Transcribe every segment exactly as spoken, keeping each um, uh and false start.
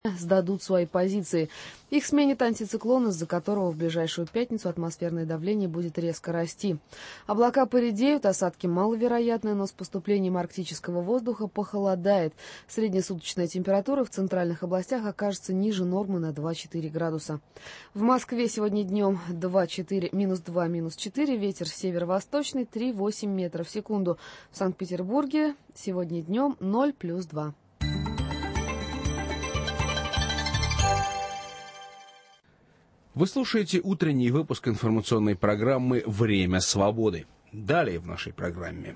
сдадут свои позиции. Их сменит антициклон, из-за которого в ближайшую пятницу атмосферное давление будет резко расти. Облака поредеют, осадки маловероятны, но с поступлением арктического воздуха похолодает. Среднесуточная температура в центральных областях окажется ниже нормы на два-четыре градуса. В Москве сегодня днем два-четыре, минус два, минус четыре, ветер северо-восточный три-восемь метров в секунду. В Санкт-Петербурге сегодня днем ноль плюс два. Вы слушаете утренний выпуск информационной программы «Время свободы». Далее в нашей программе.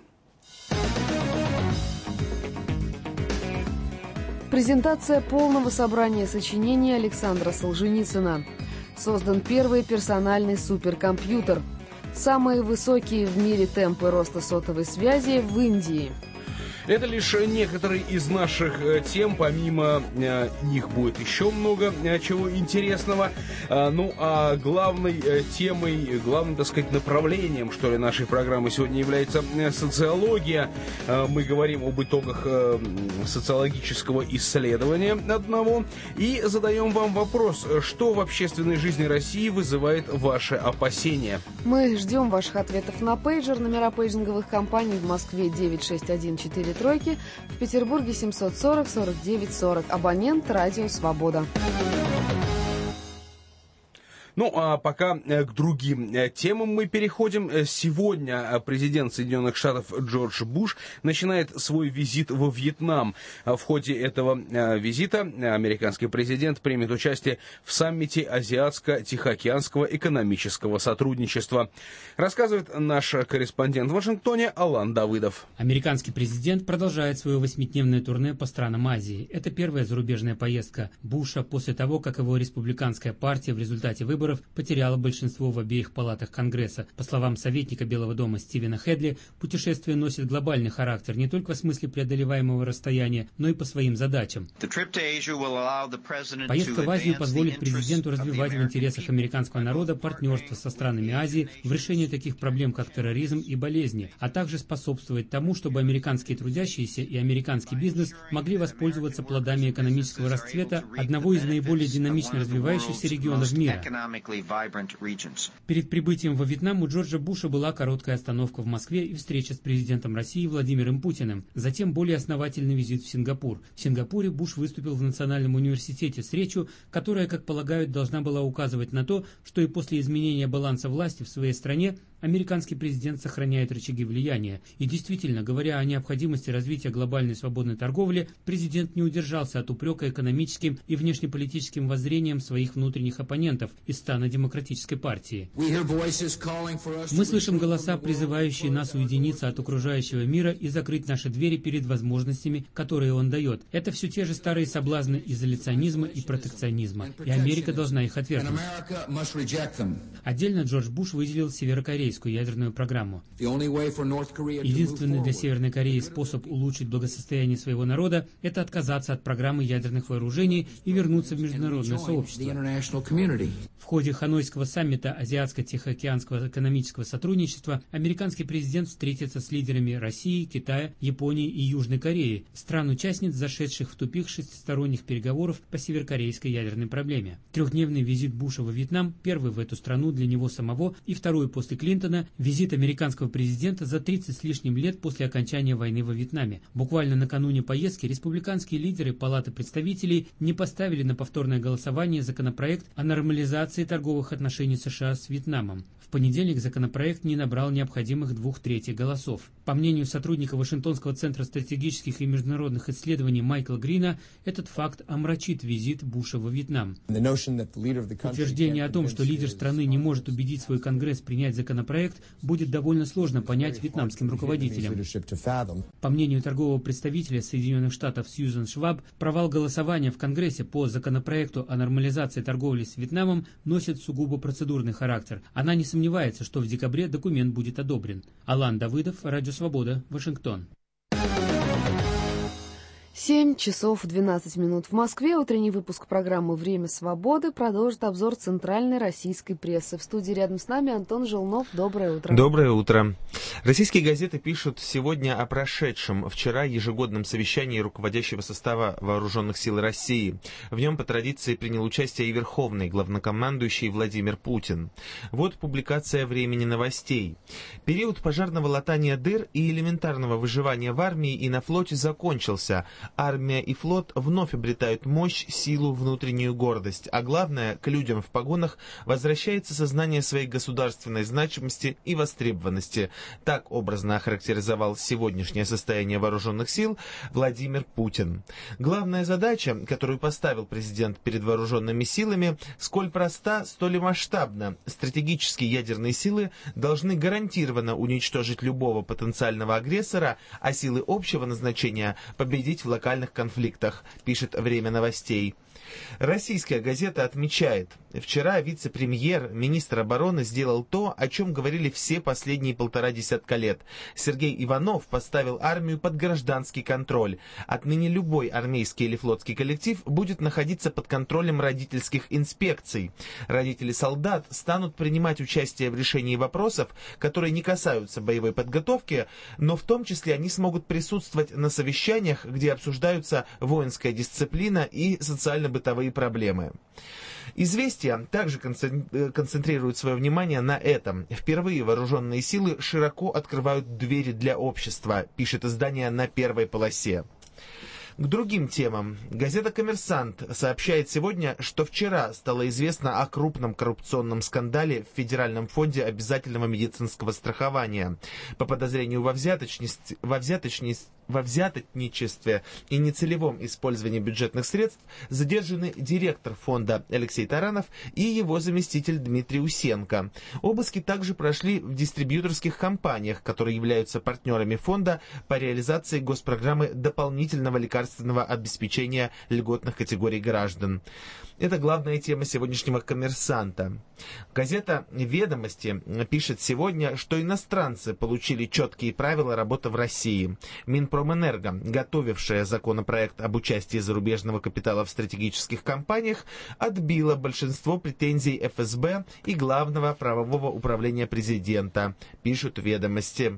Презентация полного собрания сочинений Александра Солженицына. Создан первый персональный суперкомпьютер. Самые высокие в мире темпы роста сотовой связи в Индии. Это лишь некоторые из наших тем, помимо э, них будет еще много э, чего интересного. Э, ну, а главной э, темой, главным, так сказать, направлением, что ли, нашей программы сегодня является э, социология. Э, мы говорим об итогах э, социологического исследования одного и задаем вам вопрос, что в общественной жизни России вызывает ваши опасения. Мы ждем ваших ответов на пейджер. Номера пейджинговых компаний в Москве девять шесть один четыре тройки, в Петербурге семьсот сорок сорок девять сорок. Абонент «Радио Свобода». Ну, а пока к другим темам мы переходим. Сегодня президент Соединенных Штатов Джордж Буш начинает свой визит во Вьетнам. В ходе этого визита американский президент примет участие в саммите Азиатско-Тихоокеанского экономического сотрудничества. Рассказывает наш корреспондент в Вашингтоне Алан Давыдов. Американский президент продолжает свое восьмидневное турне по странам Азии. Это первая зарубежная поездка Буша после того, как его республиканская партия в результате выборов потеряла большинство в обеих палатах Конгресса. По словам советника Белого дома Стивена Хедли, путешествие носит глобальный характер не только в смысле преодолеваемого расстояния, но и по своим задачам. Поездка в Азию позволит президенту развивать в интересах американского народа партнерство со странами Азии в решении таких проблем, как терроризм и болезни, а также способствовать тому, чтобы американские трудящиеся и американский бизнес могли воспользоваться плодами экономического расцвета одного из наиболее динамично развивающихся регионов мира. Перед прибытием во Вьетнам у Джорджа Буша была короткая остановка в Москве и встреча с президентом России Владимиром Путиным. Затем более основательный визит в Сингапур. В Сингапуре Буш выступил в Национальном университете с речью, которая, как полагают, должна была указывать на то, что и после изменения баланса власти в своей стране американский президент сохраняет рычаги влияния. И действительно, говоря о необходимости развития глобальной свободной торговли, президент не удержался от упрека экономическим и внешнеполитическим воззрением своих внутренних оппонентов из стана Демократической партии. Мы слышим голоса, призывающие нас уединиться от окружающего мира и закрыть наши двери перед возможностями, которые он дает. Это все те же старые соблазны изоляционизма и протекционизма, и Америка должна их отвергнуть. Отдельно Джордж Буш выделил северокорейскую ядерную программу. Единственный для Северной Кореи способ улучшить благосостояние своего народа – это отказаться от программы ядерных вооружений и вернуться в международное сообщество. В ходе Ханойского саммита Азиатско-Тихоокеанского экономического сотрудничества американский президент встретится с лидерами России, Китая, Японии и Южной Кореи, стран-участниц, зашедших в тупик шестисторонних переговоров по северокорейской ядерной проблеме. Трехдневный визит Буша во Вьетнам, первый в эту страну для него самого и второй после Клинтона, визит американского президента за тридцать с лишним лет после окончания войны во Вьетнаме. Буквально накануне поездки республиканские лидеры Палаты представителей не поставили на повторное голосование законопроект о нормализации торговых отношений США с Вьетнамом. В понедельник законопроект не набрал необходимых двух третьих голосов. По мнению сотрудника Вашингтонского центра стратегических и международных исследований Майкла Грина, этот факт омрачит визит Буша во Вьетнам. Утверждение о том, что лидер страны не может убедить свой Конгресс принять законопроект, будет довольно сложно понять вьетнамским руководителям. По мнению торгового представителя Соединенных Штатов Сьюзан Шваб, провал голосования в Конгрессе по законопроекту о нормализации торговли с Вьетнамом носит сугубо процедурный характер. Она не сомневается, что в декабре документ будет одобрен. Алан Давыдов, Радио Свобода, Вашингтон. семь часов двенадцать минут в Москве. Утренний выпуск программы «Время свободы» продолжит обзор центральной российской прессы. В студии рядом с нами Антон Желнов. Доброе утро. Доброе утро. Российские газеты пишут сегодня о прошедшем вчера ежегодном совещании руководящего состава Вооруженных сил России. В нем по традиции принял участие и Верховный главнокомандующий Владимир Путин. Вот публикация «Времени новостей». Период пожарного латания дыр и элементарного выживания в армии и на флоте закончился. Армия и флот вновь обретают мощь, силу, внутреннюю гордость, а главное, к людям в погонах возвращается сознание своей государственной значимости и востребованности. Так образно охарактеризовал сегодняшнее состояние вооруженных сил Владимир Путин. Главная задача, которую поставил президент перед вооруженными силами, сколь проста, столь и масштабна. Стратегические ядерные силы должны гарантированно уничтожить любого потенциального агрессора, а силы общего назначения победить в локальных конфликтах, пишет «Время новостей». Российская газета отмечает, вчера вице-премьер, министр обороны сделал то, о чем говорили все последние полтора десятка лет. Сергей Иванов поставил армию под гражданский контроль. Отныне любой армейский или флотский коллектив будет находиться под контролем родительских инспекций. Родители солдат станут принимать участие в решении вопросов, которые не касаются боевой подготовки, но в том числе они смогут присутствовать на совещаниях, где обсуждаются воинская дисциплина и социально-бытовые проблемы. «Известия» также концентрируют свое внимание на этом. Впервые вооруженные силы широко открывают двери для общества, пишет издание на первой полосе. К другим темам. Газета «Коммерсант» сообщает сегодня, что вчера стало известно о крупном коррупционном скандале в Федеральном фонде обязательного медицинского страхования. По подозрению во взяточности, во взяточности, во взяточничестве и нецелевом использовании бюджетных средств задержаны директор фонда Алексей Таранов и его заместитель Дмитрий Усенко. Обыски также прошли в дистрибьюторских компаниях, которые являются партнерами фонда по реализации госпрограммы дополнительного лекарственного обеспечения льготных категорий граждан. Это главная тема сегодняшнего «Коммерсанта». Газета «Ведомости» пишет сегодня, что иностранцы получили четкие правила работы в России. Минпромэнерго, готовившая законопроект об участии зарубежного капитала в стратегических компаниях, отбила большинство претензий эф эс бэ и Главного правового управления президента, пишут «Ведомости».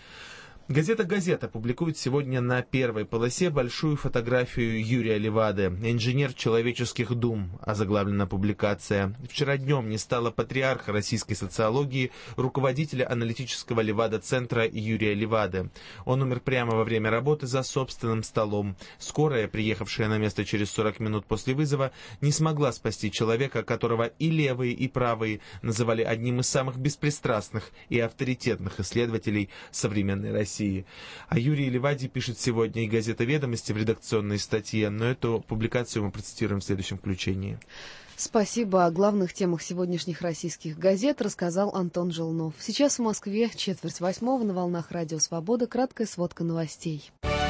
Газета «Газета» публикует сегодня на первой полосе большую фотографию Юрия Левады, инженер человеческих дум, озаглавлена публикация. Вчера днем не стало патриарха российской социологии, руководителя аналитического Левада-центра Юрия Левады. Он умер прямо во время работы за собственным столом. Скорая, приехавшая на место через сорок минут после вызова, не смогла спасти человека, которого и левые, и правые называли одним из самых беспристрастных и авторитетных исследователей современной России. О Юрии Леваде пишет сегодня и газета «Ведомости» в редакционной статье, но эту публикацию мы процитируем в следующем включении. Спасибо. О главных темах сегодняшних российских газет рассказал Антон Желнов. Сейчас в Москве четверть восьмого на волнах Радио Свобода. Краткая сводка новостей.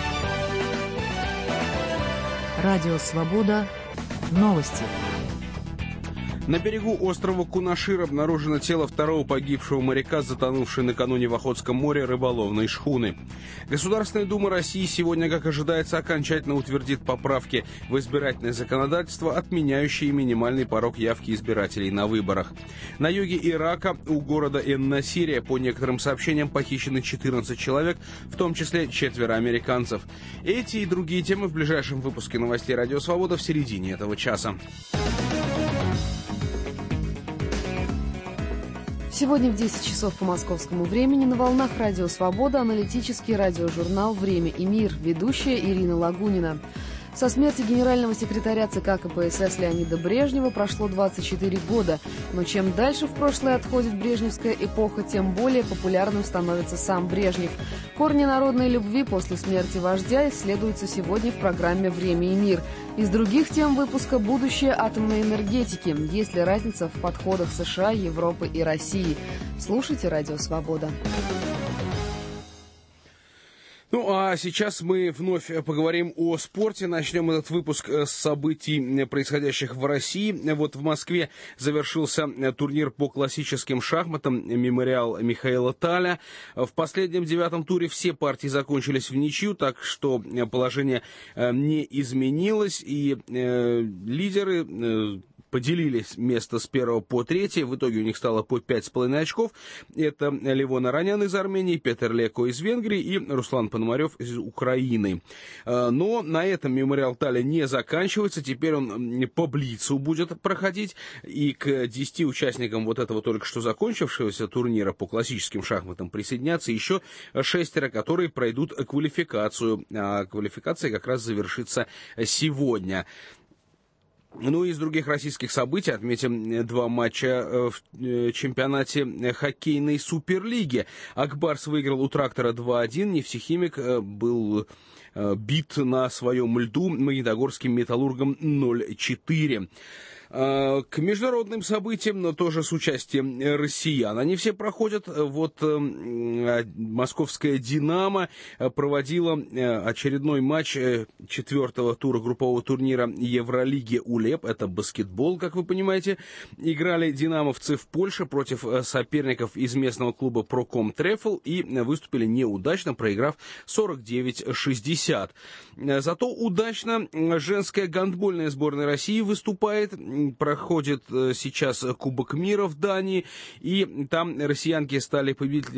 Радио Свобода. Новости. На берегу острова Кунашир обнаружено тело второго погибшего моряка, затонувшей накануне в Охотском море рыболовной шхуны. Государственная дума России сегодня, как ожидается, окончательно утвердит поправки в избирательное законодательство, отменяющие минимальный порог явки избирателей на выборах. На юге Ирака у города Эн-Насирия, по некоторым сообщениям, похищены четырнадцать человек, в том числе четверо американцев. Эти и другие темы в ближайшем выпуске новостей «Радио Свобода» в середине этого часа. Сегодня в десять часов по московскому времени на волнах Радио Свобода аналитический радиожурнал «Время и мир», ведущая Ирина Лагунина. Со смерти генерального секретаря ЦК ка пэ эс эс Леонида Брежнева прошло двадцать четыре года, но чем дальше в прошлое отходит брежневская эпоха, тем более популярным становится сам Брежнев. Корни народной любви после смерти вождя исследуются сегодня в программе «Время и мир». Из других тем выпуска «Будущее атомной энергетики». Есть ли разница в подходах США, Европы и России? Слушайте «Радио Свобода». Ну а а сейчас мы вновь поговорим о спорте. Начнем этот выпуск с событий, происходящих в России. Вот в Москве завершился турнир по классическим шахматам «Мемориал Михаила Таля». В последнем девятом туре все партии закончились в ничью, так что положение не изменилось, и э, лидеры э, поделились место с первого по третье. В итоге у них стало по пять с половиной очков. Это Левон Аронян из Армении, Петр Леко из Венгрии и Руслан Пономарев из Украины. Но на этом «Мемориал Таля» не заканчивается. Теперь он по блицу будет проходить. И к десяти участникам вот этого только что закончившегося турнира по классическим шахматам присоединятся еще шестеро, которые пройдут квалификацию. А квалификация как раз завершится сегодня. Ну и из других российских событий отметим два матча в чемпионате хоккейной суперлиги. Акбарс выиграл у «Трактора» два один, Нефтехимик был бит на своем льду магнитогорским «Металлургом» ноль четыре. К международным событиям, но тоже с участием россиян. Они все проходят. Вот московская «Динамо» проводила очередной матч четвертого тура группового турнира Евролиги УЛЕП. Это баскетбол, как вы понимаете. Играли динамовцы в Польше против соперников из местного клуба Проком Трефл и выступили неудачно, проиграв сорок девять шестьдесят. Зато удачно женская гандбольная сборная России выступает. Проходит сейчас Кубок мира в Дании, и там россиянки стали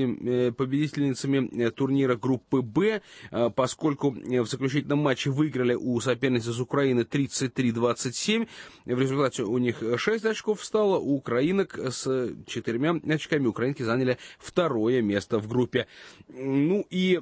победительницами турнира группы «Б», поскольку в заключительном матче выиграли у соперницы из Украины тридцать три двадцать семь. В результате у них шесть очков встало, у украинок с четырьмя очками украинки заняли второе место в группе. Ну и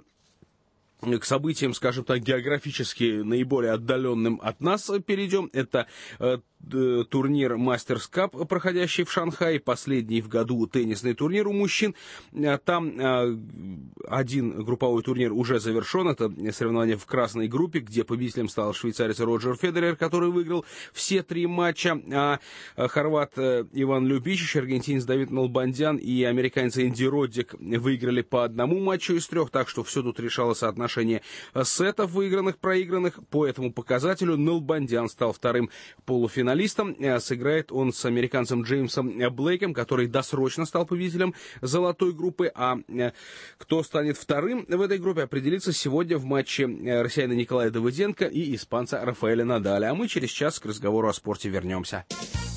к событиям, скажем так, географически наиболее отдаленным от нас перейдем. Это э, турнир Мастерс Кап, проходящий в Шанхае, последний в году теннисный турнир у мужчин. Там э, один групповой турнир уже завершен. Это соревнование в красной группе, где победителем стал швейцарец Роджер Федерер, который выиграл все три матча. А хорват Иван Любичич, аргентинец Давид Налбандян и американец Энди Роддик выиграли по одному матчу из трех, так что все тут решало соотношение сетов выигранных, проигранных. По этому показателю Налбандян стал вторым полуфиналистом. Сыграет он с американцем Джеймсом Блейком, который досрочно стал победителем золотой группы. А кто станет вторым в этой группе, определится сегодня в матче россиянина Николая Давыденко и испанца Рафаэля Надаля. А мы через час к разговору о спорте вернемся.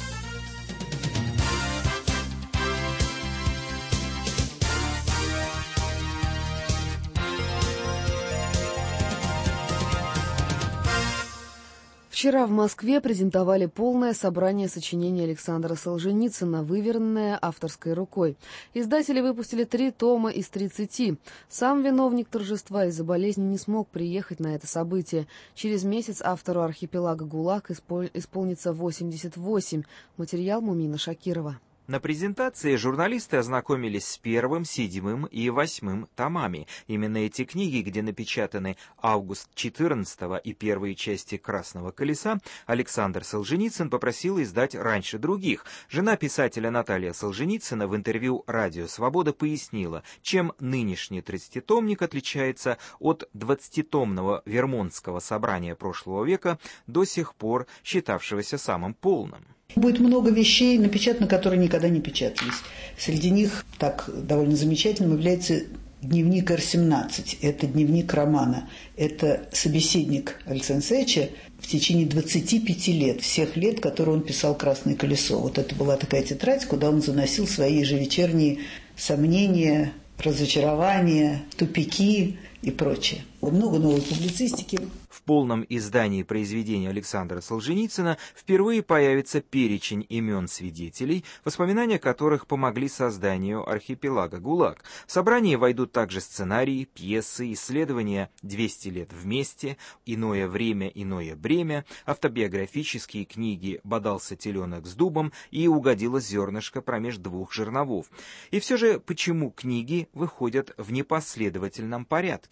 Вчера в Москве презентовали полное собрание сочинений Александра Солженицына, выверенное авторской рукой. Издатели выпустили три тома из тридцати. Сам виновник торжества из-за болезни не смог приехать на это событие. Через месяц автору «Архипелага ГУЛАГ» исполнится восемьдесят восемь. Материал Мумина Шакирова. На презентации журналисты ознакомились с первым, седьмым и восьмым томами. Именно эти книги, где напечатаны «Август четырнадцатого» и первые части «Красного колеса», Александр Солженицын попросил издать раньше других. Жена писателя Наталья Солженицына в интервью «Радио Свобода» пояснила, чем нынешний тридцатитомник отличается от двадцатитомного Вермонтского собрания прошлого века, до сих пор считавшегося самым полным. Будет много вещей, напечатано, которые никогда не печатались. Среди них так довольно замечательным является дневник Эр семнадцать. Это дневник романа. Это собеседник Александра Алексеевича в течение двадцати пяти лет, всех лет, которые он писал «Красное колесо». Вот это была такая тетрадь, куда он заносил свои ежевечерние сомнения, разочарования, тупики и прочее. Много новой публицистики. В полном издании произведения Александра Солженицына впервые появится перечень имен свидетелей, воспоминания которых помогли созданию «Архипелага ГУЛАГ». В собрание войдут также сценарии, пьесы, исследования «двести лет вместе», «Иное время, иное бремя», автобиографические книги «Бодался теленок с дубом» и «Угодило зернышко промеж двух жерновов». И все же, почему книги выходят в непоследовательном порядке?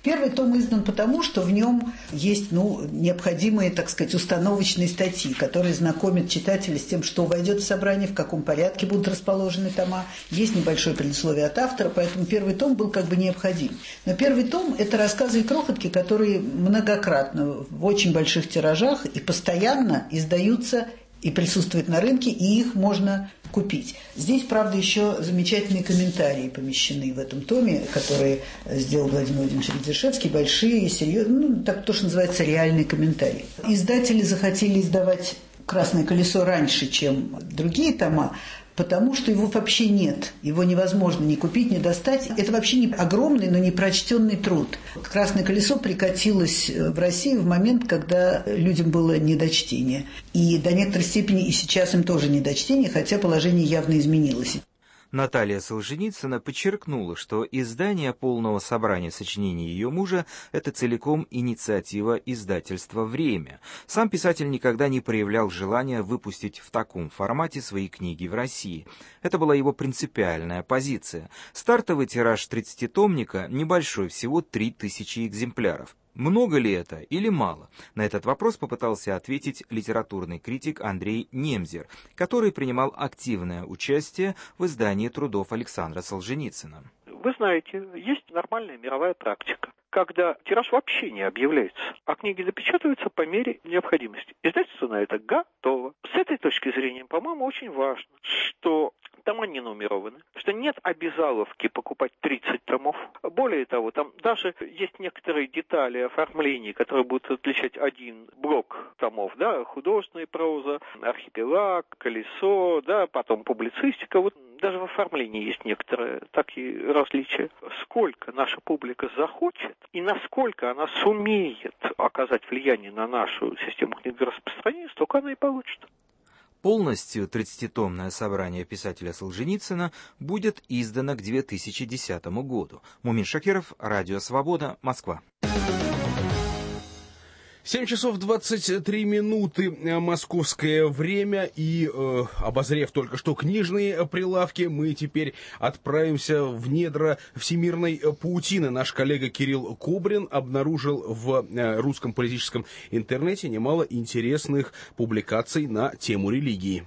Первый том издан потому, что в нем есть ну, необходимые, так сказать, установочные статьи, которые знакомят читателя с тем, что войдет в собрание, в каком порядке будут расположены тома. Есть небольшое предисловие от автора, поэтому первый том был как бы необходим. Но первый том – это рассказы и крохотки, которые многократно, в очень больших тиражах и постоянно издаются и присутствуют на рынке, и их можно купить. Здесь, правда, еще замечательные комментарии помещены в этом томе, которые сделал Владимир Владимирович Радзишевский, большие, серьезные, ну, так то, что называется, реальные комментарии. Издатели захотели издавать «Красное колесо» раньше, чем другие тома, потому что его вообще нет. Его невозможно ни купить, ни достать. Это вообще не огромный, но непрочтенный труд. «Красное колесо» прикатилось в Россию в момент, когда людям было не до чтения. И до некоторой степени и сейчас им тоже не до чтения, хотя положение явно изменилось. Наталья Солженицына подчеркнула, что издание полного собрания сочинений ее мужа – это целиком инициатива издательства «Время». Сам писатель никогда не проявлял желания выпустить в таком формате свои книги в России. Это была его принципиальная позиция. Стартовый тираж тридцатитомника небольшой, всего три тысячи экземпляров. Много ли это или мало? На этот вопрос попытался ответить литературный критик Андрей Немзер, который принимал активное участие в издании трудов Александра Солженицына. Вы знаете, есть нормальная мировая практика, когда тираж вообще не объявляется, а книги допечатываются по мере необходимости. Издательство на это готово. С этой точки зрения, по-моему, очень важно, что тома не нумерованы, что нет обязаловки покупать тридцать томов. Более того, там даже есть некоторые детали оформления, которые будут отличать один блок томов, да, художественная проза, архипелаг, колесо, да, потом публицистика. Вот даже в оформлении есть некоторые такие различия. Сколько наша публика захочет и насколько она сумеет оказать влияние на нашу систему книгораспространения, столько она и получит. Полностью тридцатитомное собрание писателя Солженицына будет издано к две тысячи десятому году. Мумин Шакиров, Радио Свобода, Москва. семь часов двадцать три минуты московское время, и э, обозрев только что книжные прилавки, мы теперь отправимся в недра всемирной паутины. Наш коллега Кирилл Кубрин обнаружил в э, русском политическом интернете немало интересных публикаций на тему религии.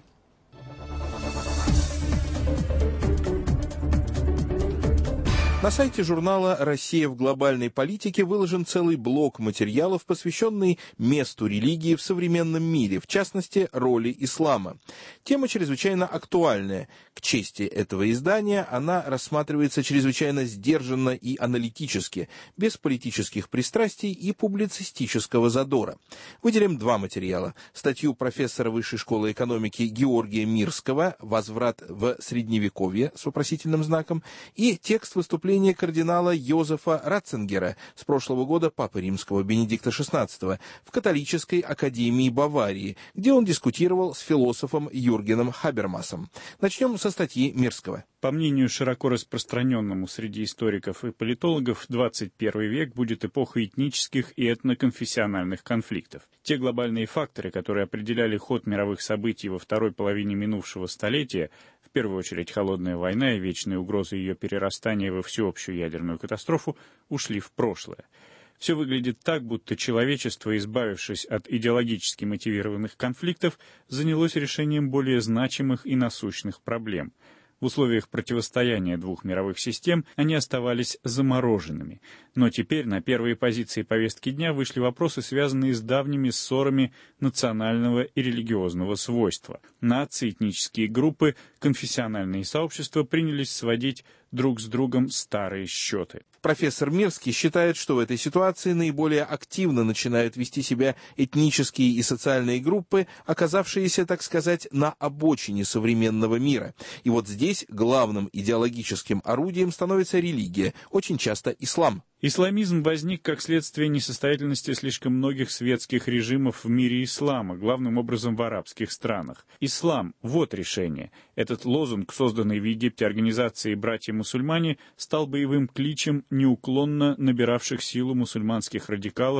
На сайте журнала «Россия в глобальной политике» выложен целый блок материалов, посвященный месту религии в современном мире, в частности, роли ислама. Тема чрезвычайно актуальная. К чести этого издания она рассматривается чрезвычайно сдержанно и аналитически, без политических пристрастий и публицистического задора. Выделим два материала. Статью профессора Высшей школы экономики Георгия Мирского «Возврат в Средневековье» с вопросительным знаком и текст выступления кардинала Йозефа Ратцингера, с прошлого года Папы Римского Бенедикта шестнадцатого, в католической академии Баварии, где он дискутировал с философом Юргеном Хабермасом. Начнем со статьи Мирского. По мнению широко распространенному среди историков и политологов, двадцать первый век будет эпохой этнических и этноконфессиональных конфликтов. Те глобальные факторы, которые определяли ход мировых событий во второй половине минувшего столетия, в первую очередь холодная война и вечные угрозы ее перерастания во всеобщую ядерную катастрофу, ушли в прошлое. Все выглядит так, будто человечество, избавившись от идеологически мотивированных конфликтов, занялось решением более значимых и насущных проблем. В условиях противостояния двух мировых систем они оставались замороженными. Но теперь на первые позиции повестки дня вышли вопросы, связанные с давними ссорами национального и религиозного свойства. Нации, этнические группы, конфессиональные сообщества принялись сводить друг с другом старые счеты. Профессор Мирский считает, что в этой ситуации наиболее активно начинают вести себя этнические и социальные группы, оказавшиеся, так сказать, на обочине современного мира. И вот здесь главным идеологическим орудием становится религия, очень часто ислам. Исламизм возник как следствие несостоятельности слишком многих светских режимов в мире ислама, главным образом в арабских странах. Ислам – вот решение. Этот лозунг, созданный в Египте организацией «Братья-мусульмане», стал боевым кличем неуклонно набиравших силу мусульманских радикалов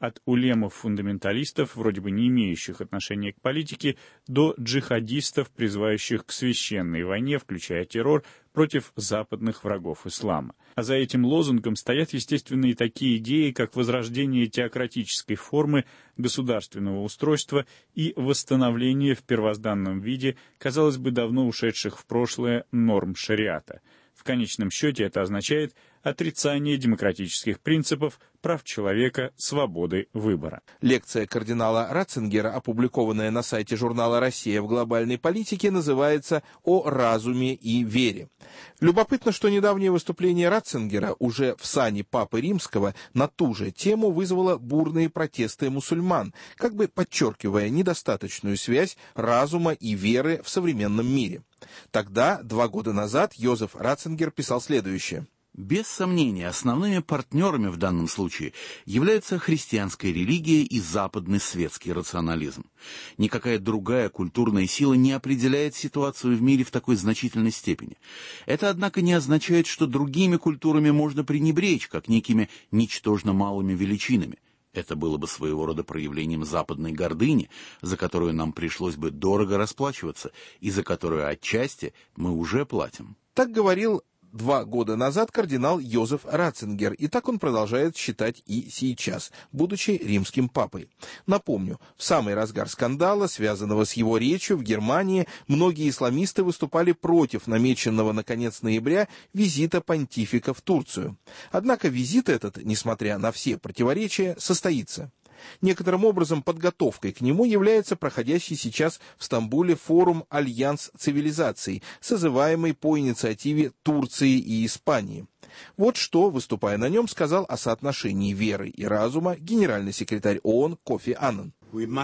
от улемов-фундаменталистов, вроде бы не имеющих отношения к политике, до джихадистов, призывающих к священной войне, включая террор, против западных врагов ислама. А за этим лозунгом стоят, естественно, и такие идеи, как возрождение теократической формы государственного устройства и восстановление в первозданном виде, казалось бы, давно ушедших в прошлое норм шариата. В конечном счете это означает отрицание демократических принципов, прав человека, свободы выбора. Лекция кардинала Ратцингера, опубликованная на сайте журнала «Россия в глобальной политике», называется «О разуме и вере». Любопытно, что недавнее выступление Ратцингера уже в сане Папы Римского на ту же тему вызвало бурные протесты мусульман, как бы подчеркивая недостаточную связь разума и веры в современном мире. Тогда, два года назад, Йозеф Ратцингер писал следующее. Без сомнения, основными партнерами в данном случае являются христианская религия и западный светский рационализм. Никакая другая культурная сила не определяет ситуацию в мире в такой значительной степени. Это, однако, не означает, что другими культурами можно пренебречь, как некими ничтожно малыми величинами. Это было бы своего рода проявлением западной гордыни, за которую нам пришлось бы дорого расплачиваться, и за которую отчасти мы уже платим. Так говорил два года назад кардинал Йозеф Ратцингер, и так он продолжает считать и сейчас, будучи римским папой. Напомню, в самый разгар скандала, связанного с его речью в Германии, многие исламисты выступали против намеченного на конец ноября визита понтифика в Турцию. Однако визит этот, несмотря на все противоречия, состоится. Некоторым образом подготовкой к нему является проходящий сейчас в Стамбуле форум «Альянс цивилизаций», созываемый по инициативе Турции и Испании. Вот что, выступая на нем, сказал о соотношении веры и разума генеральный секретарь ООН Кофи Аннан.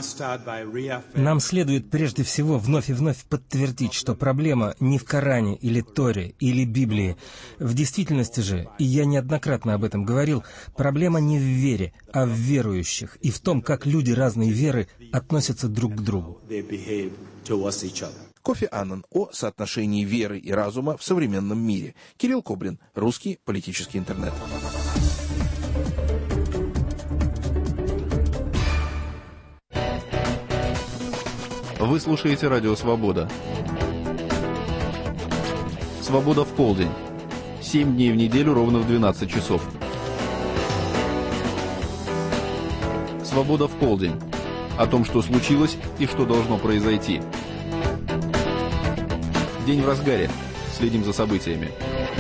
Нам следует прежде всего вновь и вновь подтвердить, что проблема не в Коране или Торе или Библии. В действительности же, и я неоднократно об этом говорил, проблема не в вере, а в верующих и в том, как люди разной веры относятся друг к другу. Кофи Аннан о соотношении веры и разума в современном мире. Кирилл Кобрин, Русский политический интернет. Вы слушаете Радио Свобода. Свобода в полдень. Семь дней в неделю ровно в двенадцать часов. Свобода в полдень. О том, что случилось и что должно произойти. День в разгаре. Следим за событиями.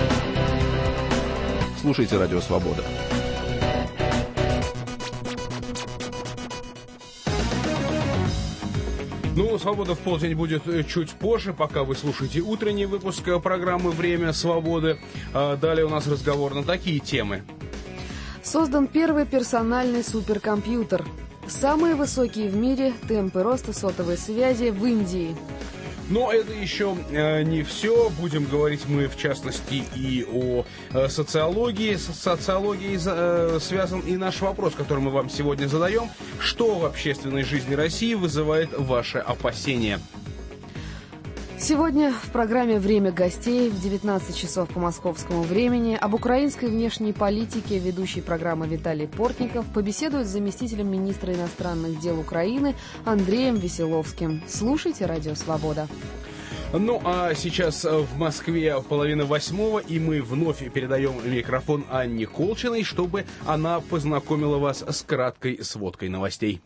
Слушайте Радио Свобода. Ну, «Свобода в полдень» будет чуть позже, пока вы слушаете утренний выпуск программы «Время свободы». А далее у нас разговор на такие темы. Создан первый персональный суперкомпьютер. Самые высокие в мире темпы роста сотовой связи в Индии. Но это еще э, не все. Будем говорить мы, в частности, и о э, социологии. С социологией э, связан и наш вопрос, который мы вам сегодня задаем. Что в общественной жизни России вызывает ваши опасения? Сегодня в программе «Время гостей» в девятнадцать часов по московскому времени об украинской внешней политике ведущий программы Виталий Портников побеседует с заместителем министра иностранных дел Украины Андреем Веселовским. Слушайте «Радио Свобода». Ну, а сейчас в Москве половина восьмого, и мы вновь передаем микрофон Анне Колчиной, чтобы она познакомила вас с краткой сводкой новостей.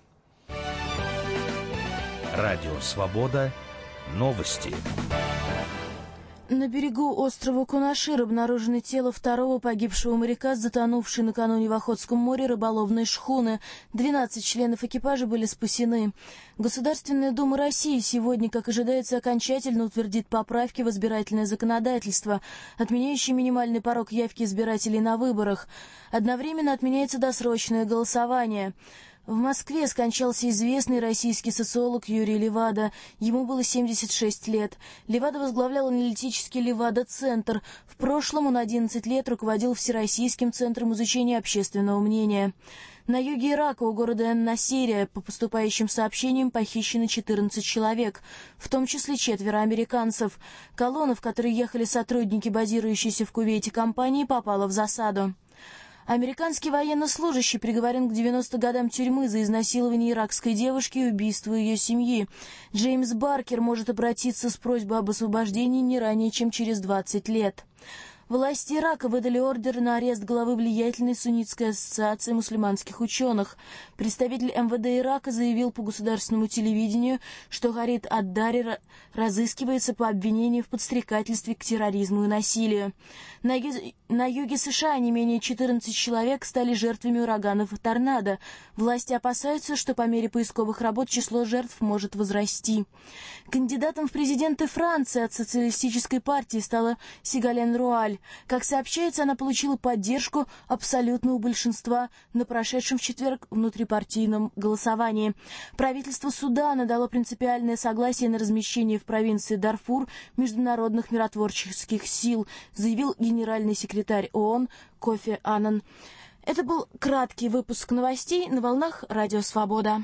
Радио Свобода. Новости. На берегу острова Кунашир обнаружено тело второго погибшего моряка, затонувшей накануне в Охотском море рыболовной шхуны. двенадцать членов экипажа были спасены. Государственная Дума России сегодня, как ожидается, окончательно утвердит поправки в избирательное законодательство, отменяющие минимальный порог явки избирателей на выборах. Одновременно отменяется досрочное голосование. В Москве скончался известный российский социолог Юрий Левада. Ему было семьдесят шесть лет. Левада возглавлял аналитический Левада-центр. В прошлом он одиннадцать лет руководил Всероссийским центром изучения общественного мнения. На юге Ирака, у города Эн-Насирия, по поступающим сообщениям, похищено четырнадцать человек, в том числе четверо американцев. Колонна, в которой ехали сотрудники, базирующиеся в Кувейте компании, попала в засаду. Американский военнослужащий приговорен к девяноста годам тюрьмы за изнасилование иракской девушки и убийство ее семьи. Джеймс Баркер может обратиться с просьбой об освобождении не ранее, чем через двадцать лет. Власти Ирака выдали ордер на арест главы влиятельной суннитской ассоциации мусульманских ученых. Представитель эм вэ дэ Ирака заявил по государственному телевидению, что Харид ад-Дари разыскивается по обвинению в подстрекательстве к терроризму и насилию. На, ю... на юге США не менее четырнадцати человек стали жертвами ураганов и торнадо. Власти опасаются, что по мере поисковых работ число жертв может возрасти. Кандидатом в президенты Франции от социалистической партии стала Сигален Руаль. Как сообщается, она получила поддержку абсолютного большинства на прошедшем в четверг внутрипартийном голосовании. Правительство Судана дало принципиальное согласие на размещение в провинции Дарфур международных миротворческих сил, заявил генеральный секретарь ООН Кофи Аннан. Это был краткий выпуск новостей на волнах Радио Свобода.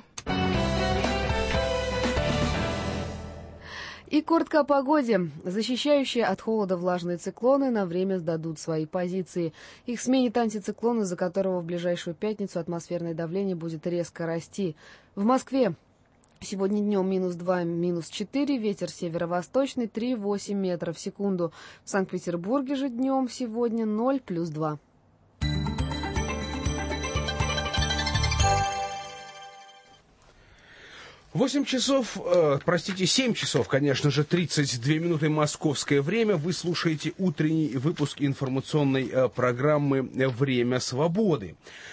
И коротко о погоде. Защищающие от холода влажные циклоны на время сдадут свои позиции. Их сменит антициклон, из-за которого в ближайшую пятницу атмосферное давление будет резко расти. В Москве сегодня днем минус два, минус четыре, ветер северо-восточный три-восемь метров в секунду. В Санкт-Петербурге же днем сегодня ноль плюс два. Восемь часов, э, простите, семь часов, конечно же, тридцать две минуты московское время. Вы слушаете утренний выпуск информационной э, программы «Время свободы».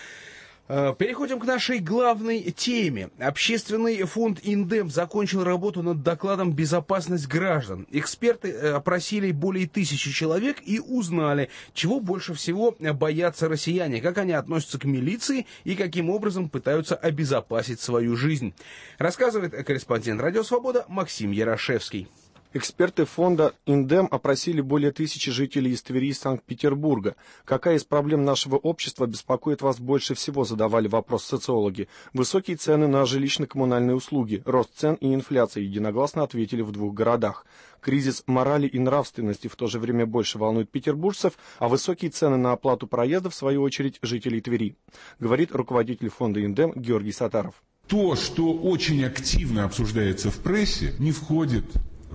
Переходим к нашей главной теме. Общественный фонд «Индем» закончил работу над докладом «Безопасность граждан». Эксперты опросили более тысячи человек и узнали, чего больше всего боятся россияне, как они относятся к милиции и каким образом пытаются обезопасить свою жизнь. Рассказывает корреспондент «Радио Свобода» Максим Ярошевский. Эксперты фонда «Индем» опросили более тысячи жителей из Твери и Санкт-Петербурга. Какая из проблем нашего общества беспокоит вас больше всего, задавали вопрос социологи. Высокие цены на жилищно-коммунальные услуги, рост цен и инфляция, единогласно ответили в двух городах. Кризис морали и нравственности в то же время больше волнует петербуржцев, а высокие цены на оплату проезда, в свою очередь, жителей Твери, говорит руководитель фонда «Индем» Георгий Сатаров. То, что очень активно обсуждается в прессе, не входит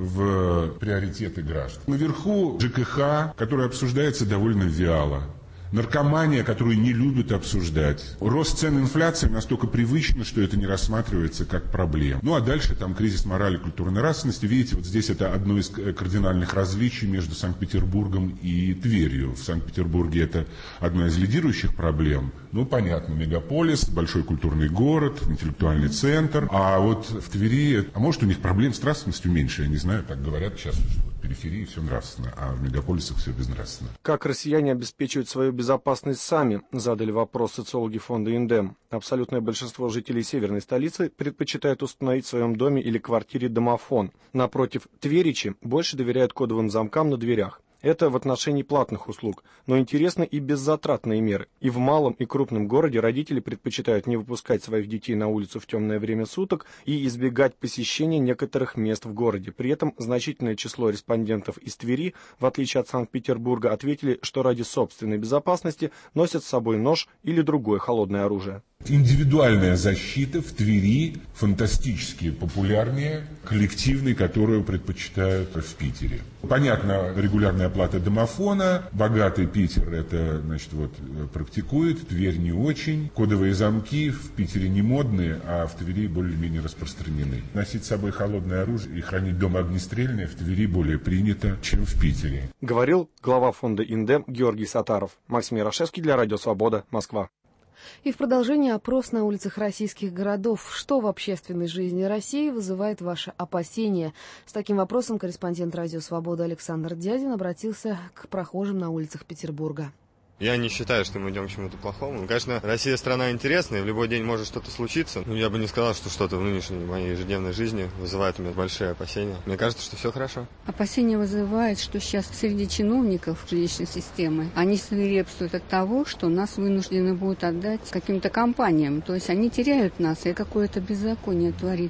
в приоритеты граждан. Наверху ЖКХ, который обсуждается довольно вяло. Наркомания, которую не любят обсуждать. Рост цен, инфляции настолько привычно, что это не рассматривается как проблема. Ну а дальше там кризис морали, культуры, нравственности. Видите, вот здесь это одно из кардинальных различий между Санкт-Петербургом и Тверью. В Санкт-Петербурге это одна из лидирующих проблем. Ну, понятно, мегаполис, большой культурный город, интеллектуальный центр. А вот в Твери, а может у них проблем с нравственностью меньше, я не знаю, так говорят сейчас, что в периферии все нравственно, а в мегаполисах все безнравственно. Как россияне обеспечивают свою безопасность сами, задали вопрос социологи фонда «Индем». Абсолютное большинство жителей северной столицы предпочитают установить в своем доме или квартире домофон. Напротив, тверичи больше доверяют кодовым замкам на дверях. Это в отношении платных услуг, но интересны и беззатратные меры. И в малом и крупном городе родители предпочитают не выпускать своих детей на улицу в темное время суток и избегать посещения некоторых мест в городе. При этом значительное число респондентов из Твери, в отличие от Санкт-Петербурга, ответили, что ради собственной безопасности носят с собой нож или другое холодное оружие. Индивидуальная защита в Твери фантастически популярнее коллективной, которую предпочитают в Питере. Понятно, регулярная оплата домофона, богатый Питер это, значит, вот, практикует, Тверь не очень. Кодовые замки в Питере не модные, а в Твери более-менее распространены. Носить с собой холодное оружие и хранить дома огнестрельное в Твери более принято, чем в Питере. Говорил глава фонда «Индем» Георгий Сатаров. Максим Ярошевский для Радио Свобода, Москва. И в продолжении опрос на улицах российских городов. Что в общественной жизни России вызывает ваши опасения? С таким вопросом корреспондент «Радио Свобода» Александр Дядин обратился к прохожим на улицах Петербурга. Я не считаю, что мы идем к чему-то плохому. Конечно, Россия страна интересная, в любой день может что-то случиться. Но я бы не сказал, что что-то в нынешней моей ежедневной жизни вызывает у меня большие опасения. Мне кажется, что все хорошо. Опасения вызывает, что сейчас среди чиновников жилищной системы они свирепствуют от того, что нас вынуждены будут отдать каким-то компаниям. То есть они теряют нас, и какое-то беззаконие творится.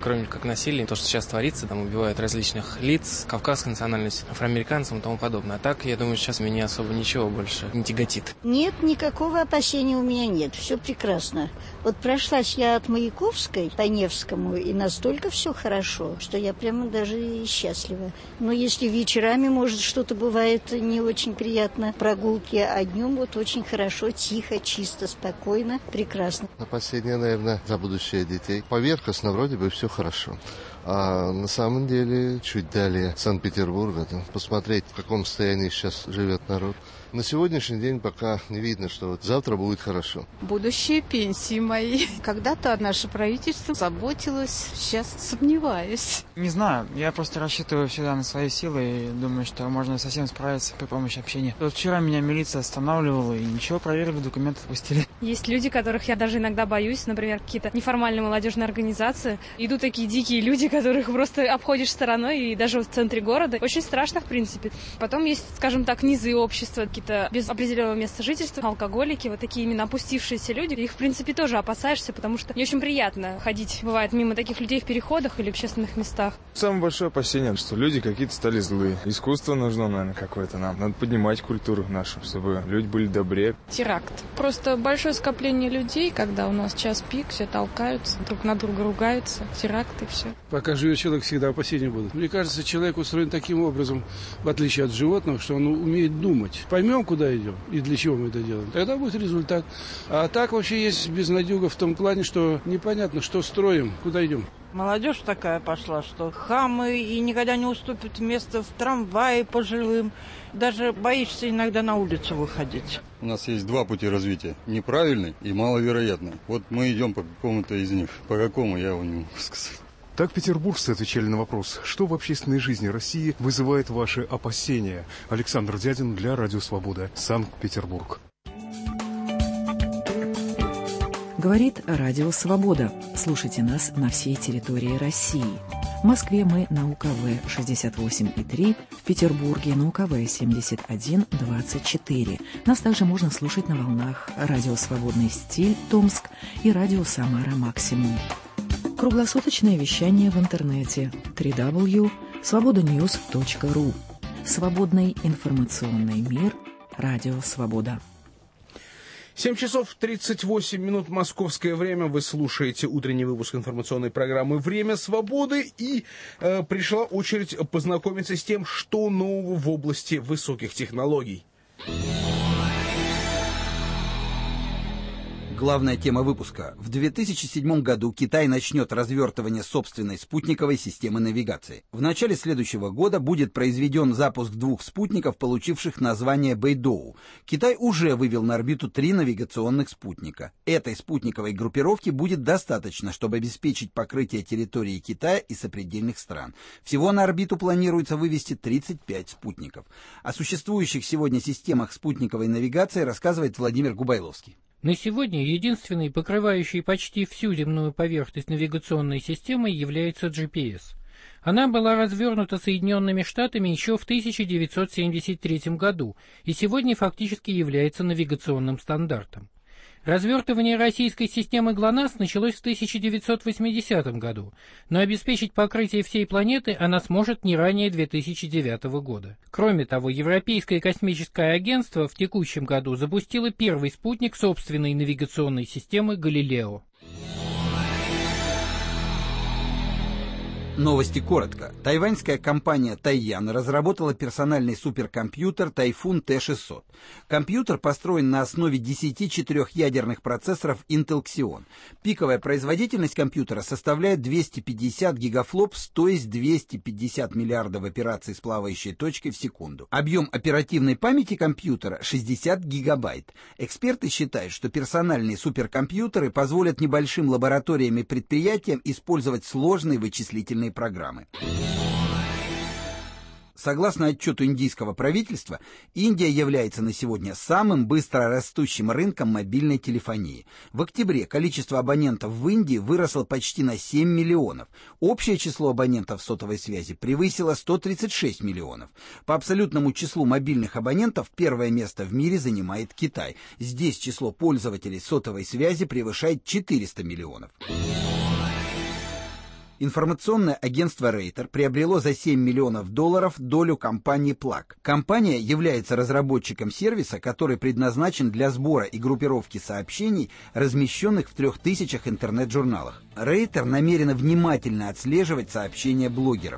Кроме как насилия, то, что сейчас творится, там убивают различных лиц, кавказской национальности, афроамериканцев и тому подобное. А так, я думаю, сейчас меня особо ничего больше не тяготит. Нет, никакого опасения у меня нет. Все прекрасно. Вот прошлась я от Маяковской по Невскому, и настолько все хорошо, что я прямо даже и счастлива. Но если вечерами, может, что-то бывает не очень приятно, прогулки, а днем вот очень хорошо, тихо, чисто, спокойно, прекрасно. Опасения, наверное, за будущее детей. Поверхностно вроде бы все хорошо. А на самом деле, чуть далее Санкт-Петербурга, посмотреть, в каком состоянии сейчас живет народ. На сегодняшний день пока не видно, что вот завтра будет хорошо. Будущее пенсии мои. Когда-то наше правительство заботилось, сейчас сомневаюсь. Не знаю, я просто рассчитываю всегда на свои силы и думаю, что можно совсем справиться при помощи общения. Вот вчера меня милиция останавливала и ничего, проверили, документы отпустили. Есть люди, которых я даже иногда боюсь, например, какие-то неформальные молодежные организации. Идут такие дикие люди, которых просто обходишь стороной, и даже в центре города. Очень страшно, в принципе. Потом есть, скажем так, низы общества, какие-то без определенного места жительства, алкоголики, вот такие именно опустившиеся люди. Их, в принципе, тоже опасаешься, потому что не очень приятно ходить, бывает, мимо таких людей в переходах или общественных местах. Самое большое опасение, что люди какие-то стали злые. Искусство нужно, наверное, какое-то нам. Надо поднимать культуру нашу, чтобы люди были добрее. Теракт. Просто большое скопление людей, когда у нас час пик, все толкаются, друг на друга ругаются. Теракт и все. Пока живет человек, всегда опасения будут. Мне кажется, человек устроен таким образом, в отличие от животного, что он умеет думать. Поймем, куда идем и для чего мы это делаем, тогда будет результат. А так вообще есть безнадега в том плане, что непонятно, что строим, куда идем. Молодежь такая пошла, что хамы и никогда не уступят место в трамвае пожилым. Даже боишься иногда на улицу выходить. У нас есть два пути развития. Неправильный и маловероятный. Вот мы идем по какому-то из них. По какому, я его не могу сказать. Так петербуржцы отвечали на вопрос, что в общественной жизни России вызывает ваши опасения. Александр Дядин для Радио Свобода, Санкт-Петербург. Говорит Радио Свобода. Слушайте нас на всей территории России. В Москве мы на У К В шестьдесят восемь и три, в Петербурге на У К В семьдесят один двадцать четыре. Нас также можно слушать на волнах Радио Свободный стиль Томск и Радио Самара Максимум. Круглосуточное вещание в интернете дабл ю дабл ю дабл ю точка свобода ньюс точка ру. Свободный информационный мир. Радио Свобода. семь часов тридцать восемь минут московское время. Вы слушаете утренний выпуск информационной программы «Время свободы». И э, пришла очередь познакомиться с тем, что нового в области высоких технологий. Главная тема выпуска. В две тысячи седьмом году Китай начнет развертывание собственной спутниковой системы навигации. В начале следующего года будет произведен запуск двух спутников, получивших название Бэйдоу. Китай уже вывел на орбиту три навигационных спутника. Этой спутниковой группировки будет достаточно, чтобы обеспечить покрытие территории Китая и сопредельных стран. Всего на орбиту планируется вывести тридцать пять спутников. О существующих сегодня системах спутниковой навигации рассказывает Владимир Губайловский. На сегодня единственной, покрывающей почти всю земную поверхность навигационной системой, является джи пи эс. Она была развернута Соединенными Штатами еще в тысяча девятьсот семьдесят третьем году и сегодня фактически является навигационным стандартом. Развертывание российской системы ГЛОНАСС началось в тысяча девятьсот восьмидесятом году, но обеспечить покрытие всей планеты она сможет не ранее две тысячи девятого года. Кроме того, Европейское космическое агентство в текущем году запустило первый спутник собственной навигационной системы «Галилео». Новости коротко. Тайваньская компания Тайян разработала персональный суперкомпьютер Тайфун Т шестьсот. Компьютер построен на основе десяти четырехъядерных процессоров Intel Xeon. Пиковая производительность компьютера составляет двести пятьдесят гигафлопс, то есть двести пятьдесят миллиардов операций с плавающей точкой в секунду. Объем оперативной памяти компьютера шестьдесят гигабайт. Эксперты считают, что персональные суперкомпьютеры позволят небольшим лабораториям и предприятиям использовать сложные вычислительные программы. Согласно отчету индийского правительства, Индия является на сегодня самым быстро растущим рынком мобильной телефонии. В октябре количество абонентов в Индии выросло почти на семь миллионов. Общее число абонентов сотовой связи превысило сто тридцать шесть миллионов. По абсолютному числу мобильных абонентов первое место в мире занимает Китай. Здесь число пользователей сотовой связи превышает четыреста миллионов. Информационное агентство Рейтер приобрело за семь миллионов долларов долю компании Плак. Компания является разработчиком сервиса, который предназначен для сбора и группировки сообщений, размещенных в трех тысячах интернет-журналах. Рейтер намерена внимательно отслеживать сообщения блогеров.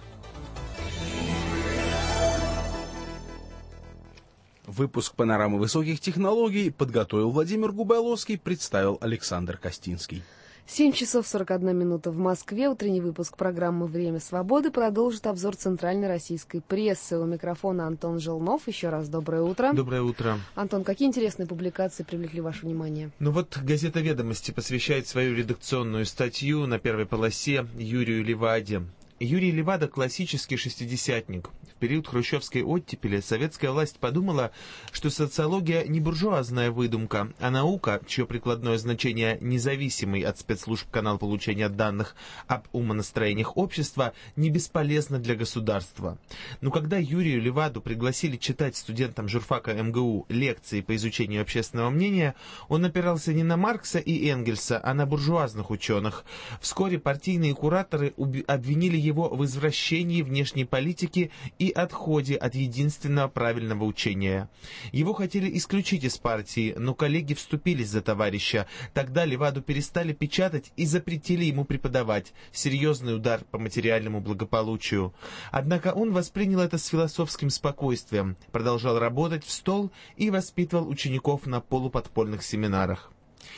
Выпуск «Панорамы высоких технологий» подготовил Владимир Губайловский, представил Александр Костинский. семь часов сорок одна минута в Москве. Утренний выпуск программы «Время свободы» продолжит обзор центральной российской прессы. У микрофона Антон Желнов. Еще раз доброе утро. Доброе утро. Антон, какие интересные публикации привлекли ваше внимание? Ну вот газета «Ведомости» посвящает свою редакционную статью на первой полосе Юрию Леваде. Юрий Левада – классический шестидесятник. В период хрущевской оттепели советская власть подумала, что социология не буржуазная выдумка, а наука, чье прикладное значение независимый от спецслужб канал получения данных об умонастроениях общества, не бесполезна для государства. Но когда Юрию Леваду пригласили читать студентам журфака эм гэ у лекции по изучению общественного мнения, он опирался не на Маркса и Энгельса, а на буржуазных ученых. Вскоре партийные кураторы обвинили его в извращении внешней политики и отходе от единственного правильного учения. Его хотели исключить из партии, но коллеги вступились за товарища. Тогда Леваду перестали печатать и запретили ему преподавать. Серьезный удар по материальному благополучию. Однако он воспринял это с философским спокойствием, продолжал работать в стол и воспитывал учеников на полуподпольных семинарах.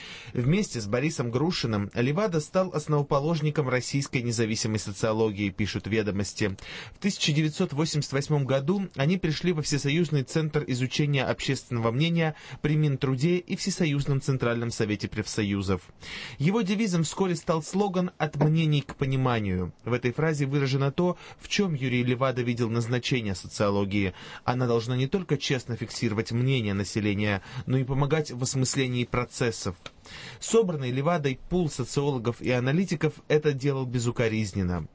Вместе с Борисом Грушиным Левада стал основоположником российской независимой социологии, пишут «Ведомости». В тысяча девятьсот восемьдесят восьмом году они пришли во Всесоюзный центр изучения общественного мнения при Минтруде и Всесоюзном Центральном Совете профсоюзов. Его девизом вскоре стал слоган «От мнений к пониманию». В этой фразе выражено то, в чем Юрий Левада видел назначение социологии. Она должна не только честно фиксировать мнение населения, но и помогать в осмыслении процессов. Собранный Левадой пул социологов и аналитиков это делал безукоризненно.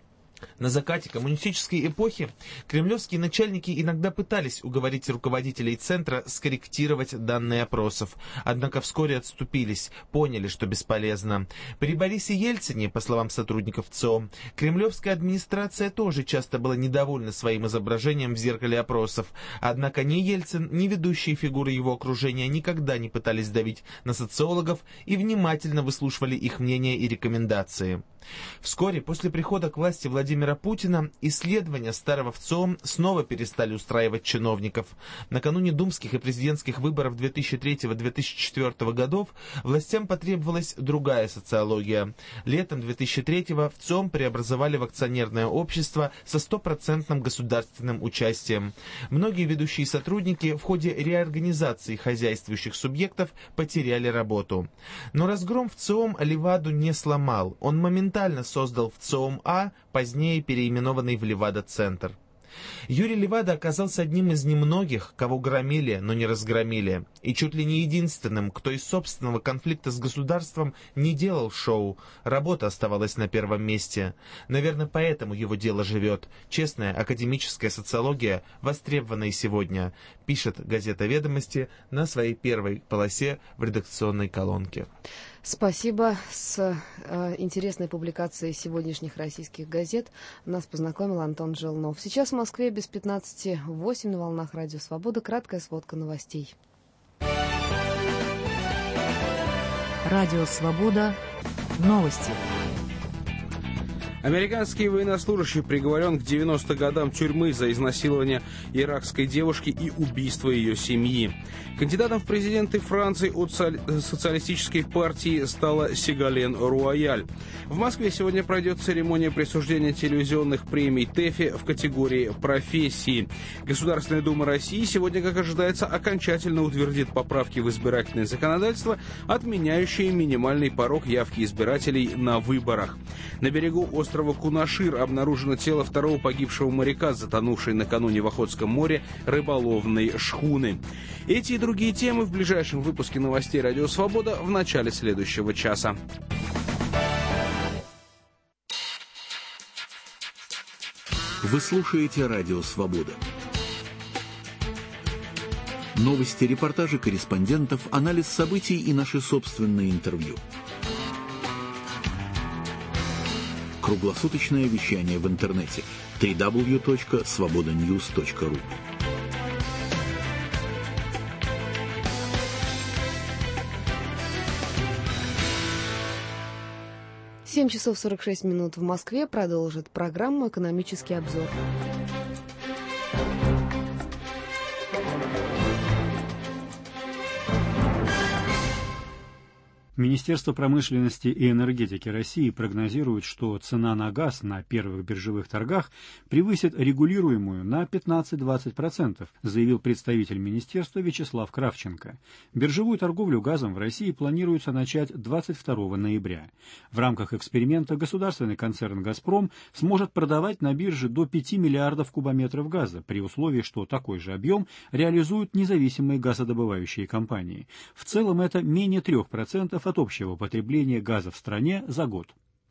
На закате коммунистической эпохи кремлевские начальники иногда пытались уговорить руководителей центра скорректировать данные опросов, однако вскоре отступились, поняли, что бесполезно. При Борисе Ельцине, по словам сотрудников ЦИОМ, кремлевская администрация тоже часто была недовольна своим изображением в зеркале опросов, однако ни Ельцин, ни ведущие фигуры его окружения никогда не пытались давить на социологов и внимательно выслушивали их мнения и рекомендации. Вскоре после прихода к власти Владимира Путина исследования старого ВЦИОМ снова перестали устраивать чиновников. Накануне думских и президентских выборов две тысячи третьего — две тысячи четвёртого годов властям потребовалась другая социология. Летом две тысячи третьего ВЦИОМ преобразовали в акционерное общество со стопроцентным государственным участием. Многие ведущие сотрудники в ходе реорганизации хозяйствующих субъектов потеряли работу. Но разгром ВЦИОМ Леваду не сломал. Он моментально создал ВЦИОМ-А, позднее переименованный в Левада-центр. Юрий Левада оказался одним из немногих, кого громили, но не разгромили, и чуть ли не единственным, кто из собственного конфликта с государством не делал шоу. Работа оставалась на первом месте. Наверное, поэтому его дело живет. Честная академическая социология, востребованная сегодня, пишет газета «Ведомости» на своей первой полосе в редакционной колонке. Спасибо. С э, интересной публикацией сегодняшних российских газет нас познакомил Антон Желнов. Сейчас в Москве без пятнадцати восемь на волнах Радио Свобода. Краткая сводка новостей. Радио Свобода. Новости. Американский военнослужащий приговорен к девяноста годам тюрьмы за изнасилование иракской девушки и убийство ее семьи. Кандидатом в президенты Франции от социалистической партии стала Сигален Руаяль. В Москве сегодня пройдет церемония присуждения телевизионных премий ТЭФИ в категории «Профессии». Государственная Дума России сегодня, как ожидается, окончательно утвердит поправки в избирательное законодательство, отменяющие минимальный порог явки избирателей на выборах. На берегу острова острова Кунашир обнаружено тело второго погибшего моряка, затонувшей накануне в Охотском море рыболовной шхуны. Эти и другие темы в ближайшем выпуске новостей «Радио Свобода» в начале следующего часа. Вы слушаете «Радио Свобода». Новости, репортажи корреспондентов, анализ событий и наши собственные интервью. Круглосуточное вещание в интернете дабл ю дабл ю дабл ю точка свобода ньюс точка ру. семь часов сорок шесть минут в Москве. Продолжит программу «Экономический обзор». Министерство промышленности и энергетики России прогнозирует, что цена на газ на первых биржевых торгах превысит регулируемую на пятнадцать-двадцать процентов, заявил представитель министерства Вячеслав Кравченко. Биржевую торговлю газом в России планируется начать двадцать второго ноября. В рамках эксперимента государственный концерн «Газпром» сможет продавать на бирже до пяти миллиардов кубометров газа, при условии, что такой же объем реализуют независимые газодобывающие компании. В целом это менее трех процентов от общего потребления газа в стране за год.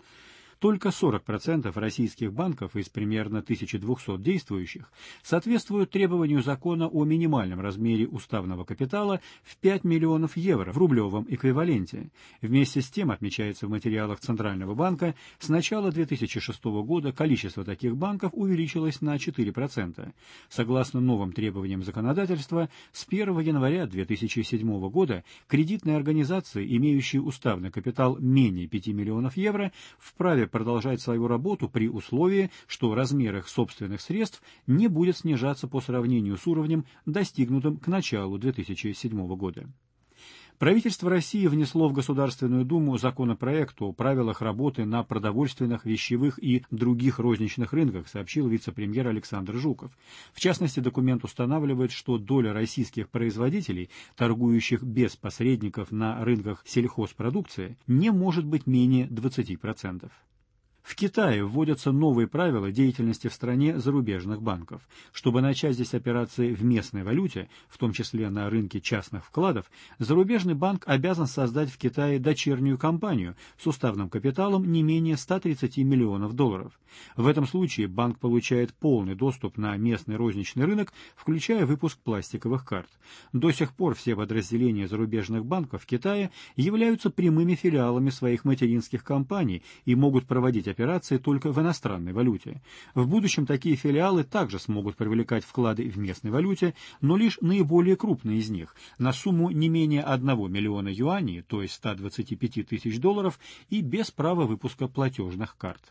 Только сорок процентов российских банков из примерно тысячи двухсот действующих соответствуют требованию закона о минимальном размере уставного капитала в пять миллионов евро в рублевом эквиваленте. Вместе с тем, отмечается в материалах Центрального банка, с начала две тысячи шестого года количество таких банков увеличилось на четыре процента. Согласно новым требованиям законодательства, с первого января две тысячи седьмого года кредитные организации, имеющие уставный капитал менее пяти миллионов евро, вправе продолжать свою работу при условии, что размер их собственных средств не будет снижаться по сравнению с уровнем, достигнутым к началу две тысячи седьмого года. Правительство России внесло в Государственную Думу законопроект о правилах работы на продовольственных, вещевых и других розничных рынках, сообщил вице-премьер Александр Жуков. В частности, документ устанавливает, что доля российских производителей, торгующих без посредников на рынках сельхозпродукции, не может быть менее двадцати процентов. В Китае вводятся новые правила деятельности в стране зарубежных банков. Чтобы начать здесь операции в местной валюте, в том числе на рынке частных вкладов, зарубежный банк обязан создать в Китае дочернюю компанию с уставным капиталом не менее ста тридцати миллионов долларов. В этом случае банк получает полный доступ на местный розничный рынок, включая выпуск пластиковых карт. До сих пор все подразделения зарубежных банков в Китае являются прямыми филиалами своих материнских компаний и могут проводить операции только в иностранной валюте. В будущем такие филиалы также смогут привлекать вклады в местной валюте, но лишь наиболее крупные из них, на сумму не менее одного миллиона юаней, то есть ста двадцати пяти тысяч долларов, и без права выпуска платежных карт.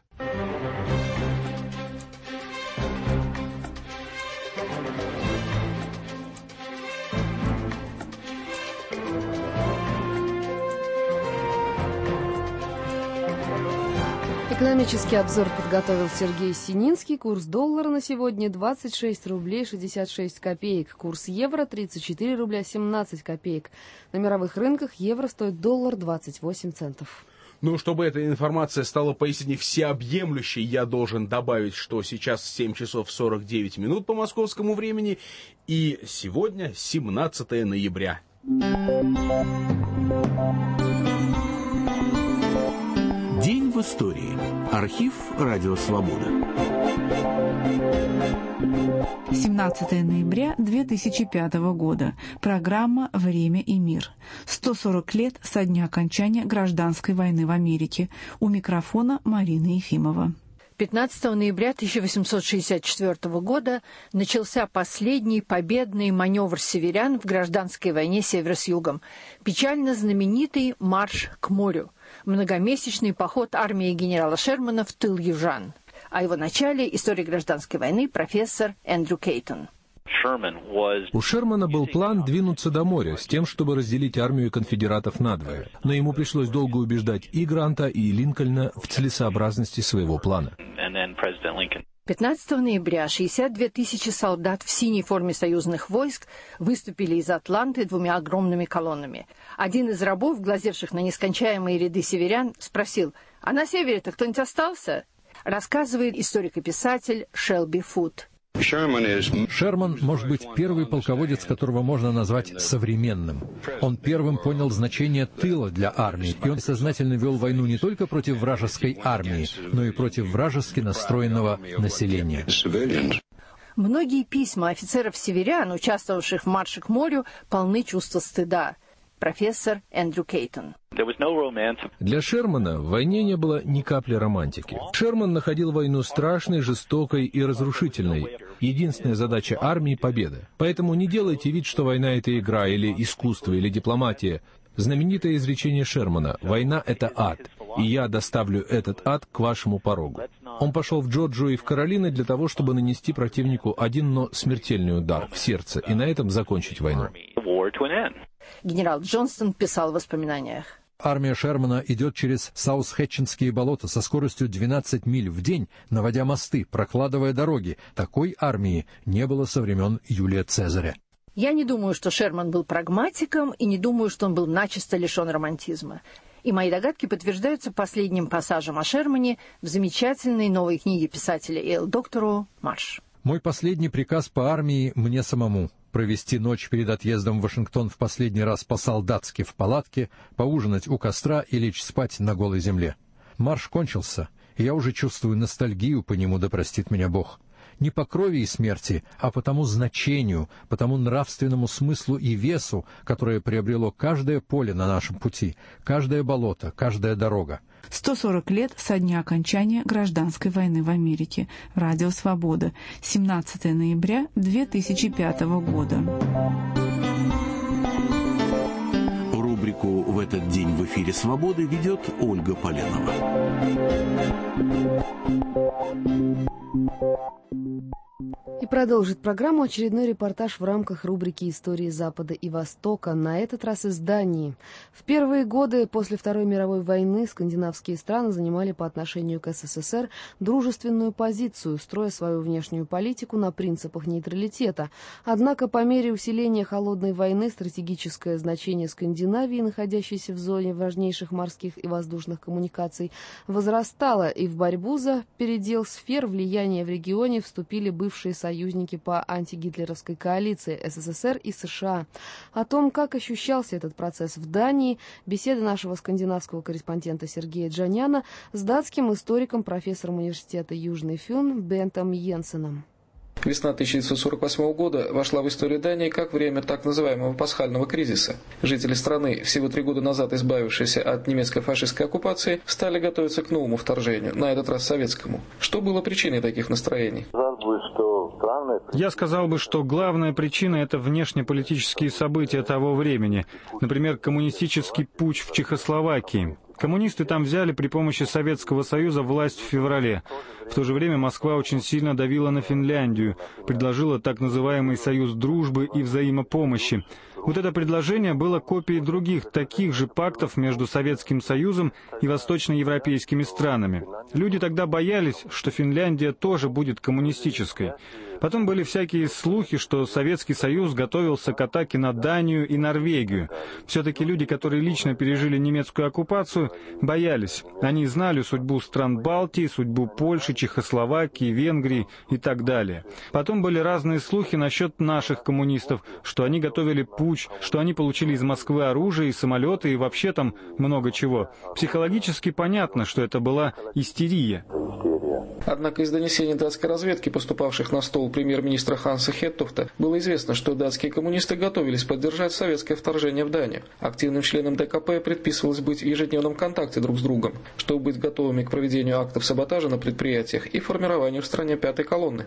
Экономический обзор подготовил Сергей Сининский. Курс доллара на сегодня двадцать шесть рублей шестьдесят шесть копеек. Курс евро тридцать четыре рубля семнадцать копеек. На мировых рынках евро стоит доллар двадцать восемь центов. Ну, чтобы эта информация стала поистине всеобъемлющей, я должен добавить, что сейчас семь часов сорок девять минут по московскому времени, и сегодня семнадцатое ноября. День в истории. Архив «Радио Свобода». семнадцатое ноября две тысячи пятого года. Программа «Время и мир». сто сорок лет со дня окончания гражданской войны в Америке. У микрофона Марина Ефимова. пятнадцатого ноября тысяча восемьсот шестьдесят четвёртого года начался последний победный маневр северян в гражданской войне севера с югом. Печально знаменитый «Марш к морю». Многомесячный поход армии генерала Шермана в тыл южан. О его начале историк гражданской войны профессор Эндрю Кейтон. У Шермана был план двинуться до моря с тем, чтобы разделить армию конфедератов надвое, но ему пришлось долго убеждать и Гранта, и Линкольна в целесообразности своего плана. пятнадцатого ноября шестьдесят две тысячи солдат в синей форме союзных войск выступили из Атланты двумя огромными колоннами. Один из рабов, глазевших на нескончаемые ряды северян, спросил: «А на севере-то кто-нибудь остался?» Рассказывает историк и писатель Шелби Фуд. Шерман может быть первый полководец, которого можно назвать современным. Он первым понял значение тыла для армии, и он сознательно вел войну не только против вражеской армии, но и против вражески настроенного населения. Многие письма офицеров-северян, участвовавших в марше к морю, полны чувства стыда. профессор Эндрю Кейтон. Для Шермана в войне не было ни капли романтики. Шерман находил войну страшной, жестокой и разрушительной. Единственная задача армии — победа. Поэтому не делайте вид, что война — это игра, или искусство, или дипломатия. Знаменитое изречение Шермана «Война — это ад, и я доставлю этот ад к вашему порогу». Он пошел в Джорджию и в Каролины для того, чтобы нанести противнику один, но смертельный удар в сердце, и на этом закончить войну. Генерал Джонстон писал в воспоминаниях. Армия Шермана идет через Саус-Хэтчинские болота со скоростью двенадцать миль в день, наводя мосты, прокладывая дороги. Такой армии не было со времен Юлия Цезаря. Я не думаю, что Шерман был прагматиком, и не думаю, что он был начисто лишен романтизма. И мои догадки подтверждаются последним пассажем о Шермане в замечательной новой книге писателя Эл Доктору «Марш». Мой последний приказ по армии мне самому — провести ночь перед отъездом в Вашингтон в последний раз по-солдатски в палатке, поужинать у костра и лечь спать на голой земле. Марш кончился, и я уже чувствую ностальгию по нему, да простит меня Бог. Не по крови и смерти, а по тому значению, по тому нравственному смыслу и весу, которое приобрело каждое поле на нашем пути, каждое болото, каждая дорога. сто сорок лет со дня окончания гражданской войны в Америке. Радио «Свобода». семнадцатое ноября две тысячи пятого года. Рубрику «В этот день в эфире «Свободы» ведет Ольга Поленова. И продолжит программу очередной репортаж в рамках рубрики «Истории Запада и Востока», на этот раз из Дании. В первые годы после Второй мировой войны скандинавские страны занимали по отношению к СССР дружественную позицию, строя свою внешнюю политику на принципах нейтралитета. Однако по мере усиления холодной войны стратегическое значение Скандинавии, находящейся в зоне важнейших морских и воздушных коммуникаций, возрастало, и в борьбу за передел сфер влияния в регионе вступили бывшие союзники союзники по антигитлеровской коалиции СССР и США. О том, как ощущался этот процесс в Дании, беседа нашего скандинавского корреспондента Сергея Джаняна с датским историком, профессором университета Южный Фюн Бентом Йенсеном. Весна тысяча девятьсот сорок восьмого года вошла в историю Дании как время так называемого пасхального кризиса. Жители страны, всего три года назад избавившиеся от немецкой фашистской оккупации, стали готовиться к новому вторжению, на этот раз советскому. Что было причиной таких настроений? Я сказал бы, что главная причина — это внешнеполитические события того времени. Например, коммунистический путч в Чехословакии. Коммунисты там взяли при помощи Советского Союза власть в феврале. В то же время Москва очень сильно давила на Финляндию, предложила так называемый «Союз дружбы и взаимопомощи». Вот это предложение было копией других таких же пактов между Советским Союзом и восточноевропейскими странами. Люди тогда боялись, что Финляндия тоже будет коммунистической. Потом были всякие слухи, что Советский Союз готовился к атаке на Данию и Норвегию. Все-таки люди, которые лично пережили немецкую оккупацию, боялись. Они знали судьбу стран Балтии, судьбу Польши, Чехословакии, Венгрии и так далее. Потом были разные слухи насчет наших коммунистов, что они готовили путч, что они получили из Москвы оружие и самолеты и вообще там много чего. Психологически понятно, что это была истерия. Однако из донесений датской разведки, поступавших на стол премьер-министра Ханса Хеттофта, было известно, что датские коммунисты готовились поддержать советское вторжение в Данию. Активным членам ДКП предписывалось быть в ежедневном контакте друг с другом, чтобы быть готовыми к проведению актов саботажа на предприятиях и формированию в стране пятой колонны.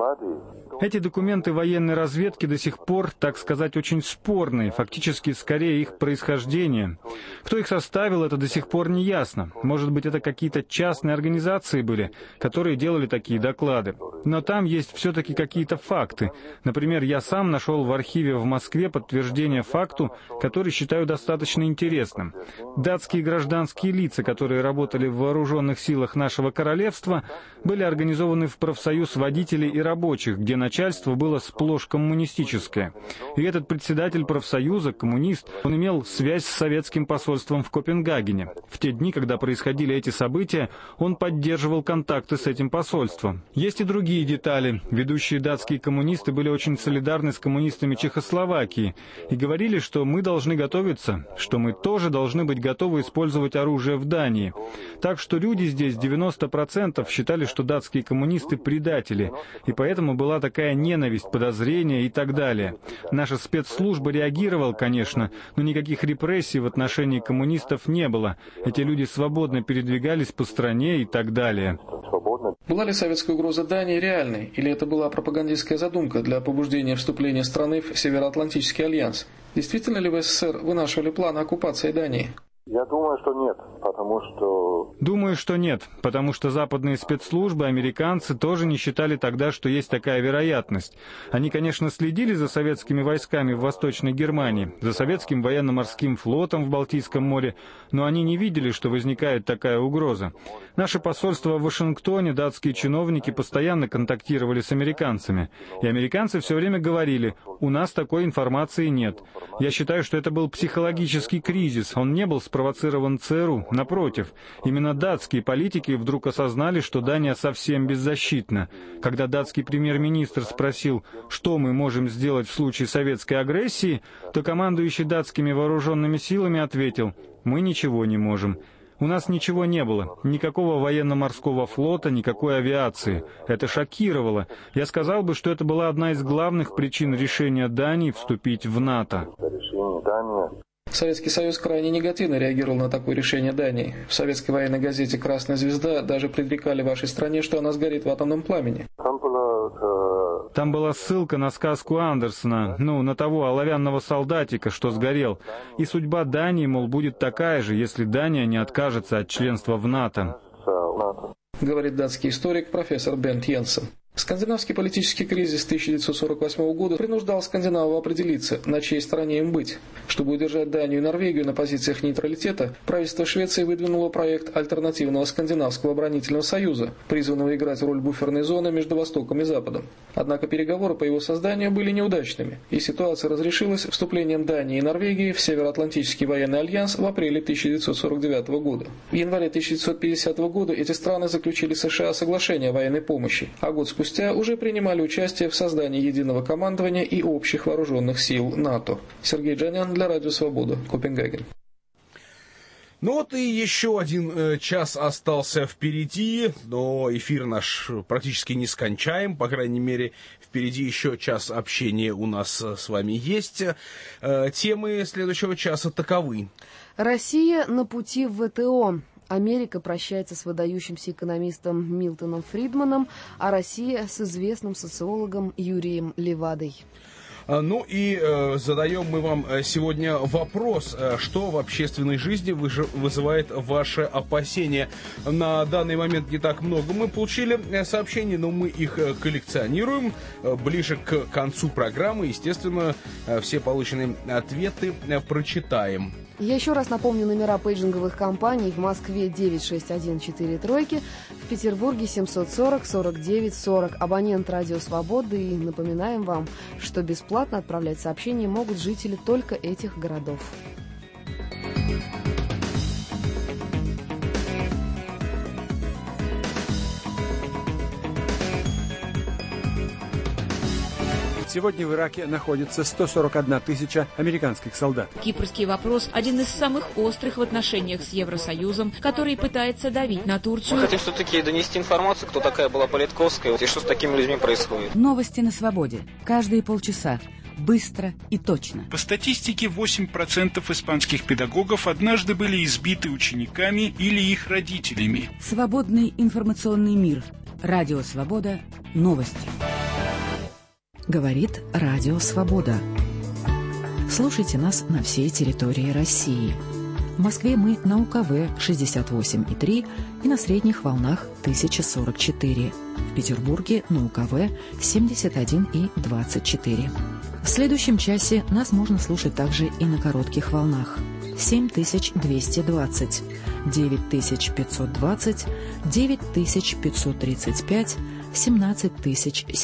Эти документы военной разведки до сих пор, так сказать, очень спорные, фактически скорее их происхождение. Кто их составил, это до сих пор не ясно. Может быть, это какие-то частные организации были, которые делали такие доклады. Но там есть все-таки какие-то факты. Например, я сам нашел в архиве в Москве подтверждение факту, который считаю достаточно интересным. Датские гражданские лица, которые работали в вооруженных силах нашего королевства, были организованы в профсоюз водителей и рабочих, где начальство было сплошь коммунистическое. И этот председатель профсоюза, коммунист, он имел связь с советским посольством в Копенгагене. В те дни, когда происходили эти события, он поддерживал контакты с этим посольством. Есть и другие детали. Ведущие датские коммунисты были очень солидарны с коммунистами Чехословакии и говорили, что мы должны готовиться, что мы тоже должны быть готовы использовать оружие в Дании. Так что люди здесь, девяносто процентов, считали, что датские коммунисты предатели, и поэтому была такая такая ненависть, подозрения и так далее. Наша спецслужба реагировала, конечно, но никаких репрессий в отношении коммунистов не было. Эти люди свободно передвигались по стране и так далее. Была ли советская угроза Дании реальной, или это была пропагандистская задумка для побуждения вступления страны в Североатлантический альянс? Действительно ли в СССР вынашивали планы оккупации Дании? Я думаю, что нет, потому что... Думаю, что нет, потому что западные спецслужбы, американцы тоже не считали тогда, что есть такая вероятность. Они, конечно, следили за советскими войсками в Восточной Германии, за советским военно-морским флотом в Балтийском море, но они не видели, что возникает такая угроза. Наше посольство в Вашингтоне, датские чиновники постоянно контактировали с американцами, и американцы все время говорили: у нас такой информации нет. Я считаю, что это был психологический кризис, он не был спровоцирован ЦРУ. Напротив, именно датские политики вдруг осознали, что Дания совсем беззащитна. Когда датский премьер-министр спросил, что мы можем сделать в случае советской агрессии, то командующий датскими вооруженными силами ответил: мы ничего не можем. У нас ничего не было, никакого военно-морского флота, никакой авиации. Это шокировало. Я сказал бы, что это была одна из главных причин решения Дании вступить в НАТО. Советский Союз крайне негативно реагировал на такое решение Дании. В советской военной газете «Красная звезда» даже предрекали вашей стране, что она сгорит в атомном пламени. Там была ссылка на сказку Андерсона, ну, на того оловянного солдатика, что сгорел. И судьба Дании, мол, будет такая же, если Дания не откажется от членства в НАТО. Говорит датский историк профессор Бент Йенсен. Скандинавский политический кризис тысяча девятьсот сорок восьмого года принуждал скандинавов определиться, на чьей стороне им быть. Чтобы удержать Данию и Норвегию на позициях нейтралитета, правительство Швеции выдвинуло проект альтернативного скандинавского оборонительного союза, призванного играть роль буферной зоны между Востоком и Западом. Однако переговоры по его созданию были неудачными, и ситуация разрешилась вступлением Дании и Норвегии в Североатлантический военный альянс в апреле тысяча девятьсот сорок девятого года. В январе тысяча девятьсот пятидесятого года эти страны заключили с США соглашение о военной помощи, а год спустя Спустя уже принимали участие в создании единого командования и общих вооруженных сил НАТО. Сергей Джанян для Радио Свобода, Копенгаген. Ну вот и еще один э, час остался впереди, но эфир наш практически не скончаем, по крайней мере, впереди еще час общения у нас с вами есть. Э, темы следующего часа таковы. Россия на пути в ВТО. Америка прощается с выдающимся экономистом Милтоном Фридманом, а Россия с известным социологом Юрием Левадой. Ну и э, задаем мы вам сегодня вопрос, что в общественной жизни вызывает ваши опасения. На данный момент не так много мы получили сообщений, но мы их коллекционируем. Ближе к концу программы, естественно, все полученные ответы прочитаем. Я еще раз напомню номера пейджинговых компаний. В Москве девять шесть один четыре тройки, в Петербурге семьсот сорок сорок девять сорок. Абонент Радио Свободы. И напоминаем вам, что бесплатно отправлять сообщения могут жители только этих городов. Сегодня в Ираке находится сто сорок одна тысяча американских солдат. Кипрский вопрос – один из самых острых в отношениях с Евросоюзом, который пытается давить на Турцию. Мы хотим все-таки донести информацию, кто такая была Политковская, и что с такими людьми происходит. Новости на свободе. Каждые полчаса. Быстро и точно. По статистике, восемь процентов испанских педагогов однажды были избиты учениками или их родителями. Свободный информационный мир. Радио Свобода. Новости. Говорит Радио Свобода. Слушайте нас на всей территории России. В Москве мы на У Ка Вэ шестьдесят восемь и три и на средних волнах тысяча сорок четыре. В Петербурге на У Ка Вэ семьдесят один и двадцать четыре. В следующем часе нас можно слушать также и на коротких волнах. семь тысяч двести двадцать, девять тысяч пятьсот двадцать, девять тысяч пятьсот тридцать пять, семнадцать тысяч